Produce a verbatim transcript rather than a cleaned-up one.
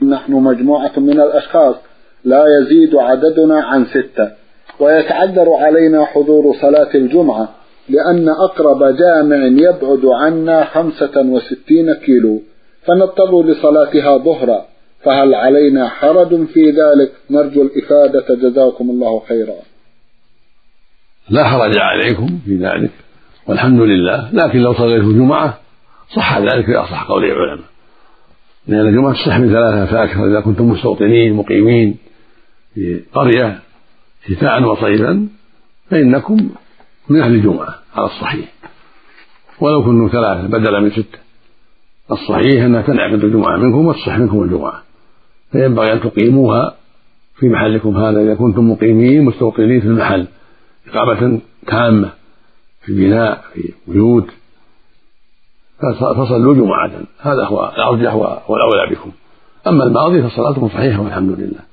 نحن مجموعة من الأشخاص لا يزيد عددنا عن ستة، ويتعذر علينا حضور صلاة الجمعة لأن أقرب جامع يبعد عنا خمسة وستين كيلو، فنضطر لصلاتها ظهرا، فهل علينا حرج في ذلك؟ نرجو الإفادة جزاكم الله خيرا. لا حرج عليكم في ذلك والحمد لله، لكن لو صليتوا الجمعة صح ذلك في أصح قول العلماء، لأن الجمعة تصح من ثلاثة فأكثر إذا كنتم مستوطنين مقيمين في قرية شتاء وصيفا فإنكم من أهل الجمعة على الصحيح، ولو كنتم ثلاثة بدلا من ستة. الصحيح أنها تنعقد الجمعة منكم وتصح منكم الجمعة، فينبغي أن تقيموها في محلكم هذا إذا كنتم مقيمين مستوطنين في المحل إقامة تامة في بناء في بيوت، فصلوا جمعة، هذا هو الأرجح والأولى بكم. أما الماضي فصلاتكم صحيحة والحمد لله.